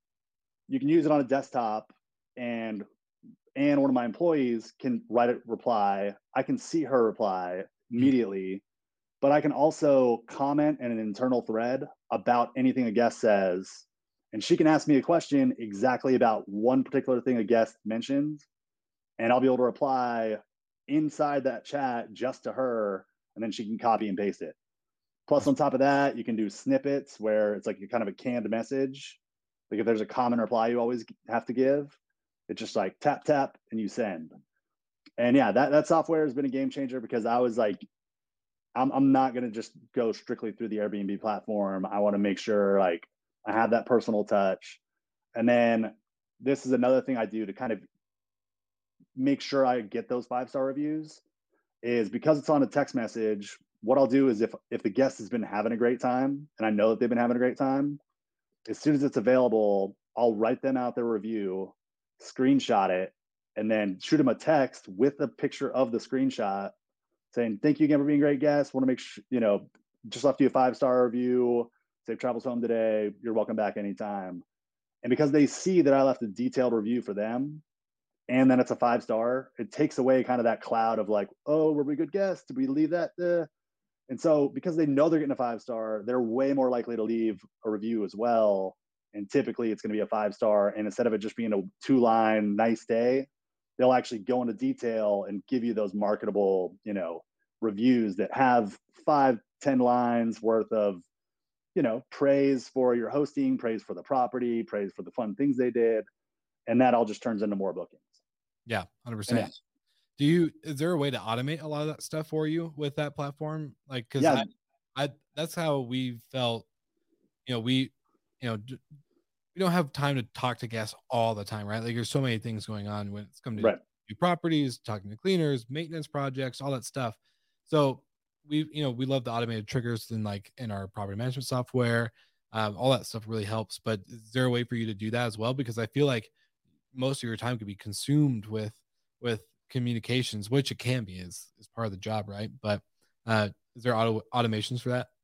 you can use it on a desktop, and and one of my employees can write a reply. I can see her reply immediately, but I can also comment in an internal thread about anything a guest says. And she can ask me a question exactly about one particular thing a guest mentions, and I'll be able to reply inside that chat just to her, and then she can copy and paste it. Plus, on top of that, you can do snippets where it's like kind of a canned message. Like if there's a common reply you always have to give, it's just like tap, tap, and you send. And yeah, that, that software has been a game changer because I was like, I'm, I'm not going to just go strictly through the Airbnb platform. I want to make sure like I have that personal touch. And then this is another thing I do to kind of make sure I get those five-star reviews is because it's on a text message. What I'll do is if, if the guest has been having a great time and I know that they've been having a great time, as soon as it's available, I'll write them out their review, screenshot it, and then shoot them a text with a picture of the screenshot saying, thank you again for being a great guest. Want to make sure, you know, just left you a five-star review. Safe travels home today. You're welcome back anytime. And because they see that I left a detailed review for them, and then it's a five star, it takes away kind of that cloud of like, oh, were we good guests? Did we leave that? Uh? And so because they know they're getting a five star, they're way more likely to leave a review as well. And typically it's going to be a five star. And instead of it just being a two line, nice day, they'll actually go into detail and give you those marketable, you know, reviews that have five, ten lines worth of, you know, praise for your hosting, praise for the property, praise for the fun things they did. And that all just turns into more bookings. Yeah, one hundred percent. Yeah. Do you, is there a way to automate a lot of that stuff for you with that platform? Like, cause yeah. I, I, that's how we felt, you know, we, you know, we don't have time to talk to guests all the time, right? Like there's so many things going on when it's come to right. new properties, talking to cleaners, maintenance projects, all that stuff. So we, you know, we love the automated triggers in like in our property management software. Um, all that stuff really helps, but is there a way for you to do that as well? Because I feel like most of your time could be consumed with, with communications, which it can be is, is part of the job. Right. But, uh, is there auto automations for that?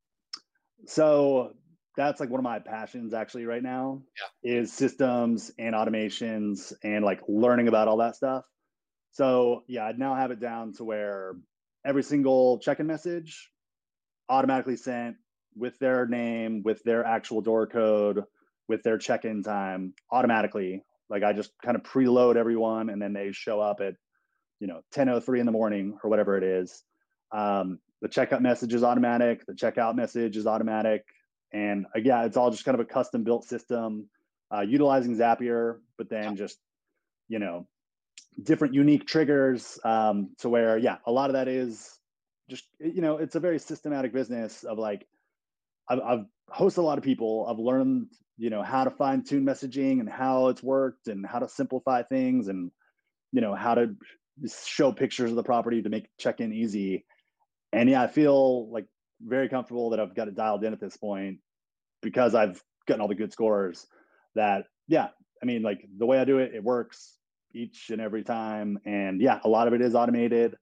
So that's like one of my passions actually right now yeah. is systems and automations and like learning about all that stuff. So yeah, I now have it down to where every single check-in message automatically sent with their name, with their actual door code, with their check-in time automatically. Like I just kind of preload everyone and then they show up at, you know, ten oh three in the morning or whatever it is. Um, the checkout message is automatic. The checkout message is automatic. And again, it's all just kind of a custom built system, uh, utilizing Zapier, but then just, you know, different unique triggers um, to where, yeah, a lot of that is just, you know, it's a very systematic business of like, I've, I've hosted a lot of people. I've learned, you know, how to fine tune messaging and how it's worked and how to simplify things and, you know, how to show pictures of the property to make check-in easy. And yeah, I feel like very comfortable that I've got it dialed in at this point because I've gotten all the good scores that, yeah, I mean, like the way I do it, it works each and every time. And yeah, a lot of it is automated.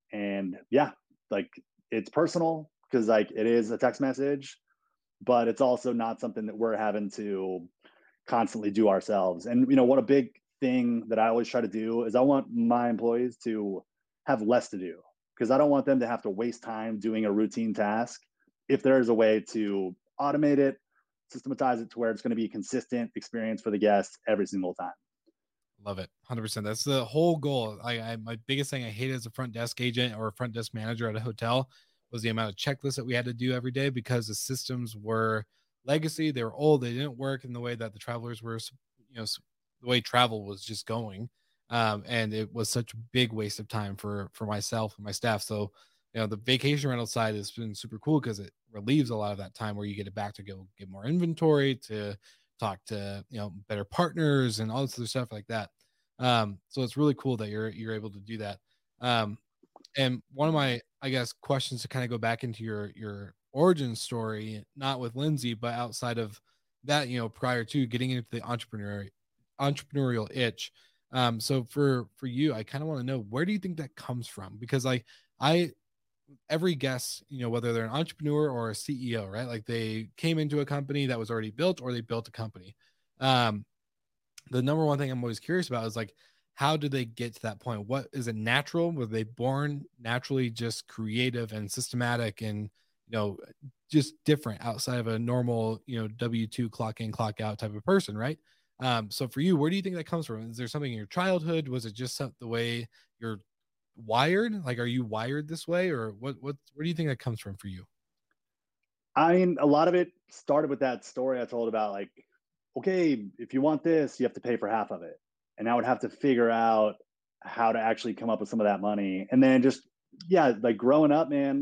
And yeah, like it's personal because like it is a text message, but it's also not something that we're having to constantly do ourselves. And, you know, what a big thing that I always try to do is I want my employees to have less to do because I don't want them to have to waste time doing a routine task. If there's a way to automate it, systematize it to where it's going to be a consistent experience for the guests every single time. Love it. one hundred percent. That's the whole goal. I, I my biggest thing I hate as a front desk agent or a front desk manager at a hotel was the amount of checklists that we had to do every day because the systems were legacy. They were old. They didn't work in the way that the travelers were, you know, the way travel was just going. Um, and it was such a big waste of time for, for myself and my staff. So, you know, the vacation rental side has been super cool because it relieves a lot of that time where you get it back to go get more inventory, to talk to, you know, better partners and all this other stuff like that. Um, so it's really cool that you're, you're able to do that. Um, and one of my, I guess, questions to kind of go back into your, your origin story, not with Lindsay, but outside of that, you know, prior to getting into the entrepreneurial entrepreneurial itch. Um, so for, for you, I kind of want to know, where do you think that comes from? Because like I, every guest, you know, whether they're an entrepreneur or a C E O, right? Like they came into a company that was already built or they built a company. Um, the number one thing I'm always curious about is like, how do they get to that point? What is it natural? Were they born naturally just creative and systematic and, you know, just different outside of a normal, you know, W two clock in, clock out type of person, right? Um, so for you, where do you think that comes from? Is there something in your childhood? Was it just some, the way you're wired? Like, are you wired this way, or what, what, where do you think that comes from for you? I mean, a lot of it started with that story I told about like, okay, if you want this, you have to pay for half of it. And I would have to figure out how to actually come up with some of that money. And then just, yeah, like growing up, man,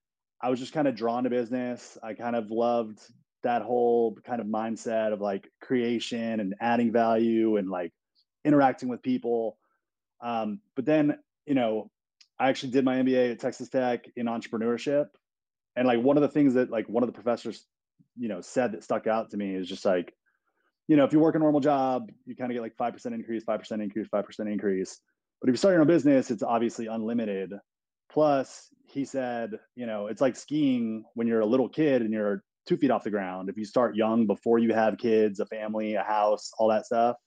I was just kind of drawn to business. I kind of loved that whole kind of mindset of like creation and adding value and like interacting with people. Um, but then, you know, I actually did my M B A at Texas Tech in entrepreneurship. And like one of the things that like one of the professors, you know, said that stuck out to me is just like, you know, if you work a normal job, you kind of get like five percent increase, five percent increase, five percent increase. But if you start your own business, it's obviously unlimited. Plus, he said, you know, it's like skiing when you're a little kid and you're two feet off the ground. If you start young before you have kids, a family, a house, all that stuff,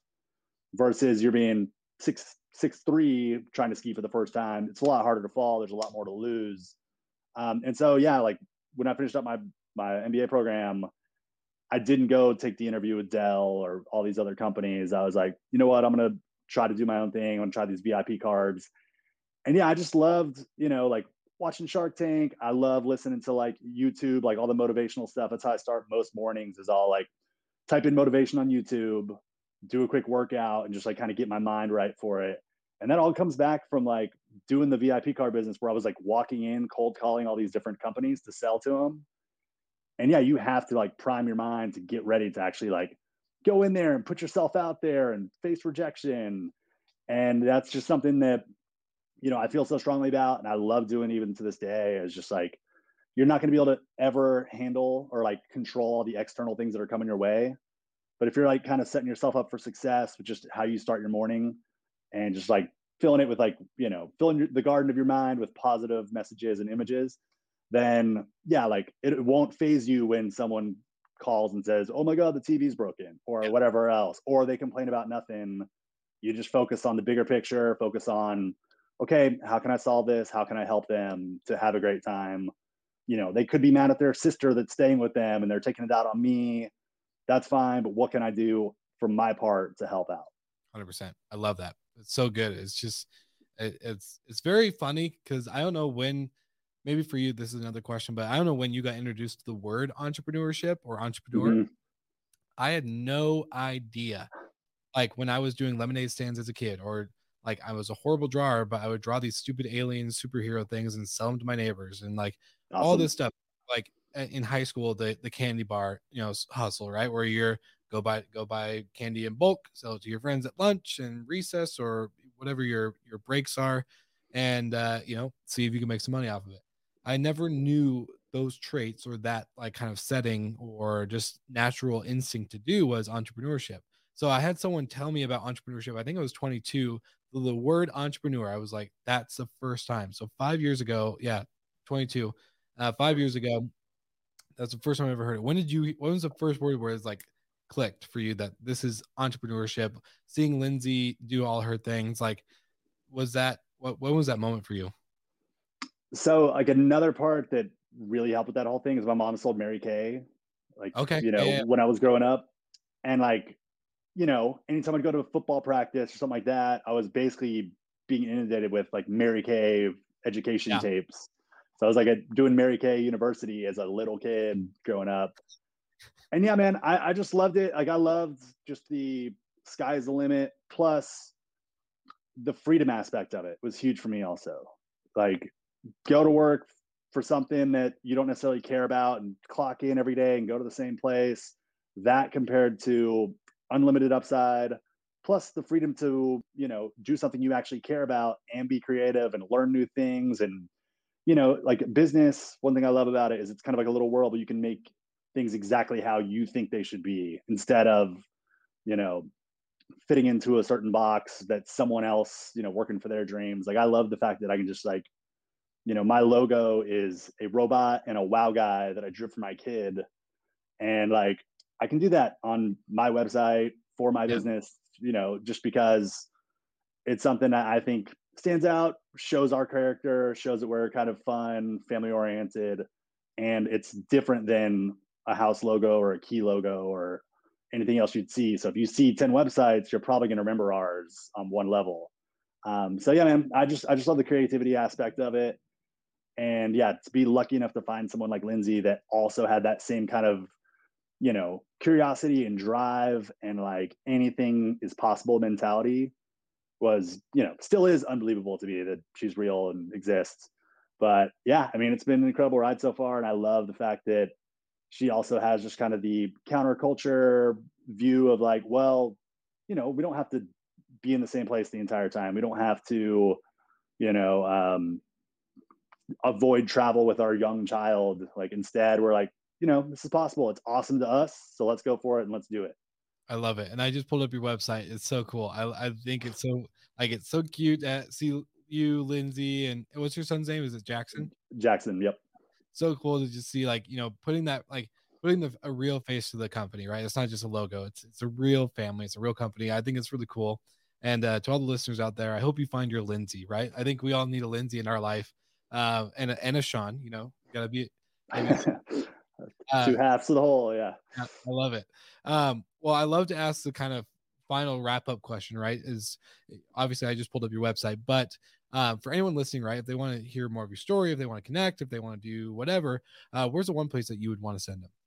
versus you're being six, six, three, trying to ski for the first time, it's a lot harder to fall. There's a lot more to lose. Um, and so, yeah, like when I finished up my, my M B A program, I didn't go take the interview with Dell or all these other companies. I was like, you know what? I'm going to try to do my own thing. I'm going to try these V I P cards. And yeah, I just loved, you know, like watching Shark Tank. I love listening to like YouTube, like all the motivational stuff. That's how I start most mornings, is all like type in motivation on YouTube, do a quick workout and just like kind of get my mind right for it. And that all comes back from like doing the V I P card business where I was like walking in, cold calling all these different companies to sell to them. And yeah, you have to like prime your mind to get ready to actually like go in there and put yourself out there and face rejection. And that's just something that, you know, I feel so strongly about and I love doing even to this day. Is just like, you're not going to be able to ever handle or like control all the external things that are coming your way. But if you're like kind of setting yourself up for success with just how you start your morning and just like filling it with like, you know, filling the garden of your mind with positive messages and images, then yeah, like it won't phase you when someone calls and says, oh my God, the T V's broken or Yeah. whatever else, or they complain about nothing. You just focus on the bigger picture, focus on, okay, how can I solve this? How can I help them to have a great time? You know, they could be mad at their sister that's staying with them and they're taking it out on me. That's fine. But what can I do for my part to help out? one hundred percent. I love that. It's so good. It's just, it, it's, it's very funny because I don't know when, maybe for you, this is another question, but I don't know when you got introduced to the word entrepreneurship or entrepreneur. Mm-hmm. I had no idea. Like when I was doing lemonade stands as a kid, or like I was a horrible drawer, but I would draw these stupid alien superhero things and sell them to my neighbors and like all Awesome. this stuff. Like in high school, the the candy bar, you know, hustle, right? Where you're go buy go buy candy in bulk, sell it to your friends at lunch and recess or whatever your your breaks are, and uh, you know, see if you can make some money off of it. I never knew those traits or that like kind of setting or just natural instinct to do was entrepreneurship. So I had someone tell me about entrepreneurship. I think I was twenty-two. The word entrepreneur, I was like, that's the first time. So five years ago, yeah, twenty-two, uh, five years ago, that's the first time I ever heard it. When did you, when was the first word where it's like clicked for you that this is entrepreneurship? Seeing Lindsay do all her things, like, was that, what, when was that moment for you? So like another part that really helped with that whole thing is my mom sold Mary Kay, like, Okay. you know, Yeah, yeah. when I was growing up. And like, you know, anytime I'd go to a football practice or something like that, I was basically being inundated with like Mary Kay education Yeah. tapes. So I was like a, doing Mary Kay University as a little kid growing up. And yeah, man, I, I just loved it. Like I loved just the sky's the limit. Plus the freedom aspect of it was huge for me also. Like go to work for something that you don't necessarily care about and clock in every day and go to the same place. That compared to unlimited upside, plus the freedom to, you know, do something you actually care about and be creative and learn new things. And, you know, like business, one thing I love about it is it's kind of like a little world where you can make things exactly how you think they should be instead of, you know, fitting into a certain box that someone else, you know, working for their dreams. Like I love the fact that I can just like, you know, my logo is a robot and a wow guy that I drew for my kid. And like, I can do that on my website for my Yeah. business, you know, just because it's something that I think stands out, shows our character, shows that we're kind of fun, family oriented, and it's different than a house logo or a key logo or anything else you'd see. So if you see ten websites, you're probably going to remember ours on one level. Um, so yeah, man, I just I just love the creativity aspect of it. And yeah, to be lucky enough to find someone like Lindsay that also had that same kind of, you know, curiosity and drive and like anything is possible mentality was, you know, still is unbelievable to me that she's real and exists. But yeah, I mean, it's been an incredible ride so far. And I love the fact that she also has just kind of the counterculture view of like, well, you know, we don't have to be in the same place the entire time. We don't have to, you know, um, avoid travel with our young child. Like instead, we're like, you know, this is possible. It's awesome to us. So let's go for it and let's do it. I love it. And I just pulled up your website. It's so cool. I I think it's so like it's so cute to see you, Lindsay, and what's your son's name? Is it Jackson? Jackson. Yep. So cool to just see like, you know, putting that like putting the, a real face to the company, right? It's not just a logo. It's it's a real family. It's a real company. I think it's really cool. And uh, to all the listeners out there, I hope you find your Lindsay, right? I think we all need a Lindsay in our life. Uh, and a, and a Sean, you know, you gotta be maybe uh, two halves to the whole. Yeah. Yeah, I love it. Um, well, I love to ask the kind of final wrap up question, right? Is obviously I just pulled up your website, but um, for anyone listening, right, if they want to hear more of your story, if they want to connect, if they want to do whatever, uh, where's the one place that you would want to send them?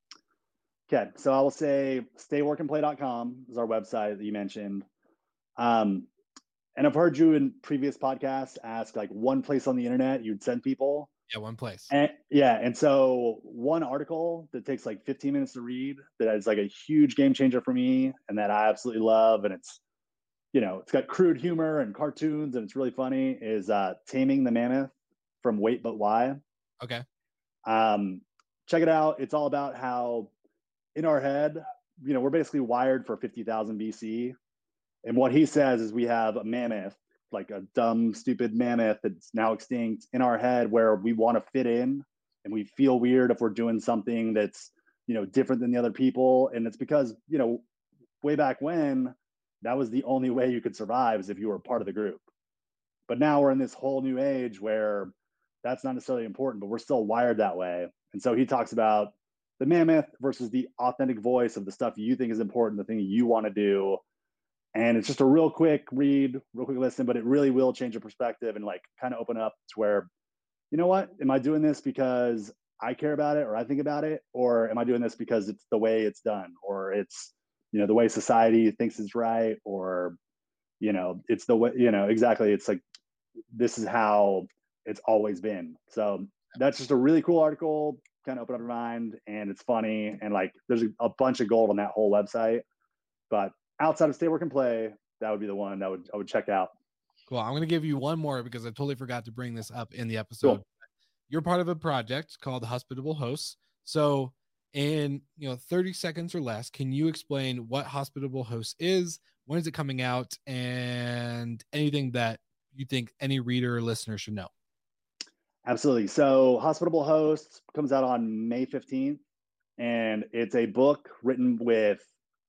Okay. So I will say stay work and play dot com is our website that you mentioned. Um, and I've heard you in previous podcasts ask like one place on the internet you'd send people. Yeah, one place. And yeah, and so one article that takes like fifteen minutes to read that is like a huge game changer for me and that I absolutely love, and it's, you know, it's got crude humor and cartoons and it's really funny, is uh, Taming the Mammoth from Wait But Why. Okay. Um, check it out. It's all about how in our head, you know, we're basically wired for fifty thousand B C. And what he says is we have a mammoth, like a dumb, stupid mammoth that's now extinct in our head where we want to fit in and we feel weird if we're doing something that's, you know, different than the other people. And it's because, you know, way back when that was the only way you could survive is if you were part of the group. But now we're in this whole new age where that's not necessarily important, but we're still wired that way. And so he talks about the mammoth versus the authentic voice of the stuff you think is important, the thing you want to do. And it's just a real quick read, real quick listen, but it really will change your perspective and like kind of open up to where, you know what, am I doing this because I care about it or I think about it? Or am I doing this because it's the way it's done or it's, you know, the way society thinks is right? Or, you know, it's the way, you know, exactly. It's like, this is how it's always been. So that's just a really cool article, kind of open up your mind, and it's funny. And like, there's a, a bunch of gold on that whole website, but outside of Stay Work and Play, that would be the one that would, I would check out. Cool. I'm going to give you one more because I totally forgot to bring this up in the episode. Cool. You're part of a project called the Hospitable Hosts. So in, you know, thirty seconds or less, can you explain what Hospitable Hosts is? When is it coming out? And anything that you think any reader or listener should know? Absolutely. So Hospitable Hosts comes out on May fifteenth, and it's a book written with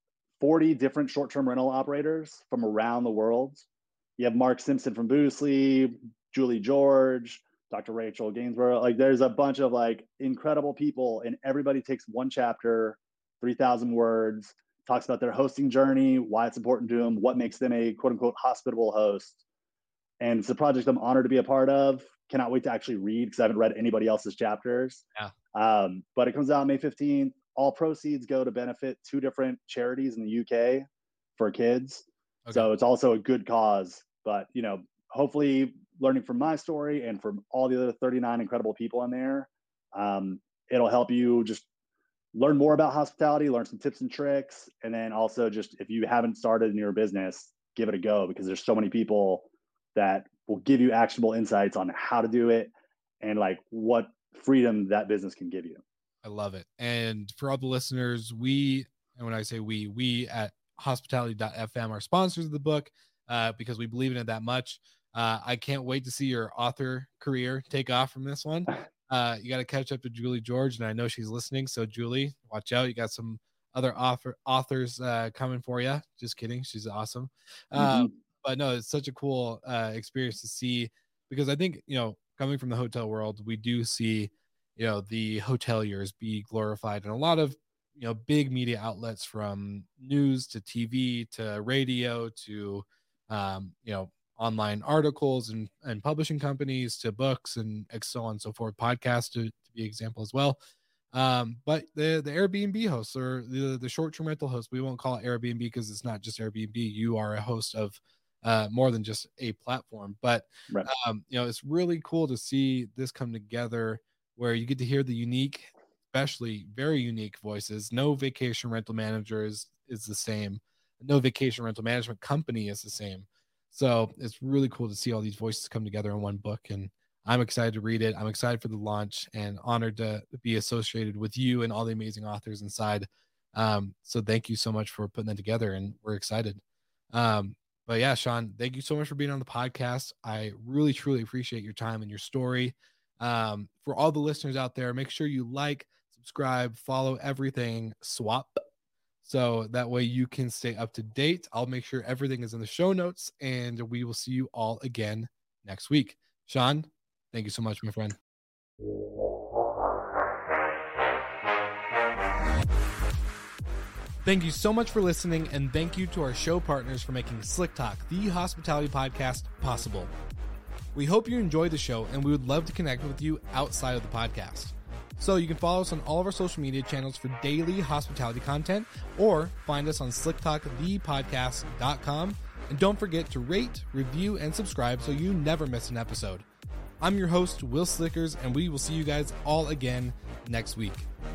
forty different short-term rental operators from around the world. You have Mark Simpson from Boosley, Julie George, Doctor Rachel Gainsborough. Like, there's a bunch of like incredible people, and everybody takes one chapter, three thousand words, talks about their hosting journey, why it's important to them, what makes them a quote unquote hospitable host. And it's a project I'm honored to be a part of. Cannot wait to actually read, because I haven't read anybody else's chapters. Yeah. Um, but it comes out May fifteenth. All proceeds go to benefit two different charities in the U K for kids. Okay. So it's also a good cause. But, you know, hopefully learning from my story and from all the other thirty-nine incredible people in there, um, it'll help you just learn more about hospitality, learn some tips and tricks. And then also, just if you haven't started in your business, give it a go, because there's so many people that will give you actionable insights on how to do it and like what freedom that business can give you. I love it. And for all the listeners, we, and when I say we, we at hospitality dot f m are sponsors of the book uh, because we believe in it that much. Uh, I can't wait to see your author career take off from this one. Uh, you got to catch up to Julie George, and I know she's listening. So Julie, watch out. You got some other author authors uh, coming for you. Just kidding. She's awesome. Mm-hmm. Um, but no, it's such a cool uh, experience to see, because I think, you know, coming from the hotel world, we do see, you know, the hoteliers be glorified in a lot of, you know, big media outlets, from news to T V to radio to, um, you know, online articles and, and publishing companies to books and so on and so forth, podcasts to, to be example as well. Um, but the, the Airbnb hosts, or the, the short-term rental hosts, we won't call it Airbnb because it's not just Airbnb. You are a host of uh, more than just a platform, but, right. um, you know, it's really cool to see this come together where you get to hear the unique, especially very unique voices. No vacation rental manager is, is the same. No vacation rental management company is the same. So it's really cool to see all these voices come together in one book, and I'm excited to read it. I'm excited for the launch and honored to be associated with you and all the amazing authors inside. Um, so thank you so much for putting that together, and we're excited. Um, but yeah, Sean, thank you so much for being on the podcast. I really, truly appreciate your time and your story. Um, for all the listeners out there, make sure you like, subscribe, follow everything Swap, so that way you can stay up to date. I'll make sure everything is in the show notes, and we will see you all again next week. Sean, thank you so much, my friend. Thank you so much for listening, and thank you to our show partners for making Slick Talk, the hospitality podcast, possible. We hope you enjoyed the show, and we would love to connect with you outside of the podcast. So you can follow us on all of our social media channels for daily hospitality content, or find us on slick talk the podcast dot com. And don't forget to rate, review, and subscribe so you never miss an episode. I'm your host, Will Slickers, and we will see you guys all again next week.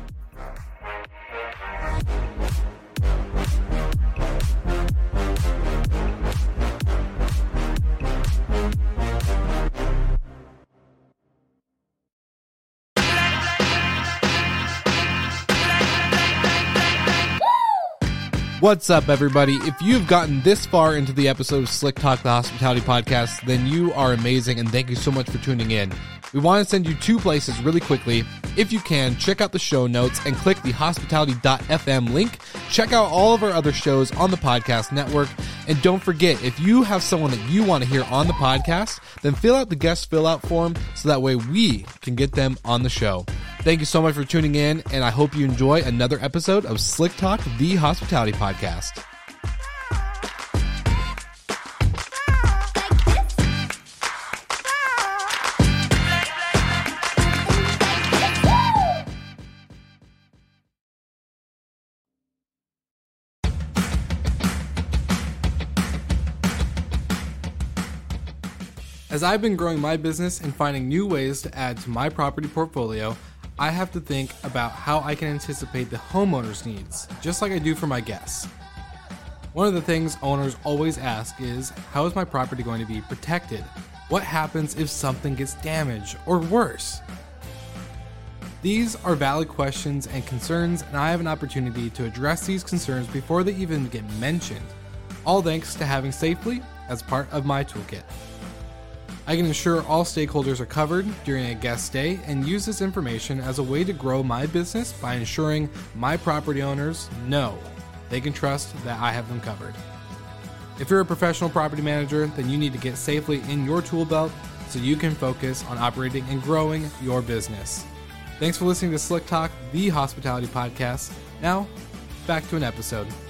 What's up, everybody? If you've gotten this far into the episode of Slick Talk, the Hospitality Podcast, then you are amazing, and thank you so much for tuning in. We want to send you two places really quickly. If you can, check out the show notes and click the hospitality dot f m link. Check out all of our other shows on the podcast network. And don't forget, if you have someone that you want to hear on the podcast, then fill out the guest fill out form so that way we can get them on the show. Thank you so much for tuning in, and I hope you enjoy another episode of Slick Talk, the Hospitality Podcast. As I've been growing my business and finding new ways to add to my property portfolio, I have to think about how I can anticipate the homeowner's needs, just like I do for my guests. One of the things owners always ask is, how is my property going to be protected? What happens if something gets damaged or worse? These are valid questions and concerns, and I have an opportunity to address these concerns before they even get mentioned, all thanks to having Safely as part of my toolkit. I can ensure all stakeholders are covered during a guest stay and use this information as a way to grow my business by ensuring my property owners know they can trust that I have them covered. If you're a professional property manager, then you need to get Safely in your tool belt so you can focus on operating and growing your business. Thanks for listening to Slick Talk, the hospitality podcast. Now, back to an episode.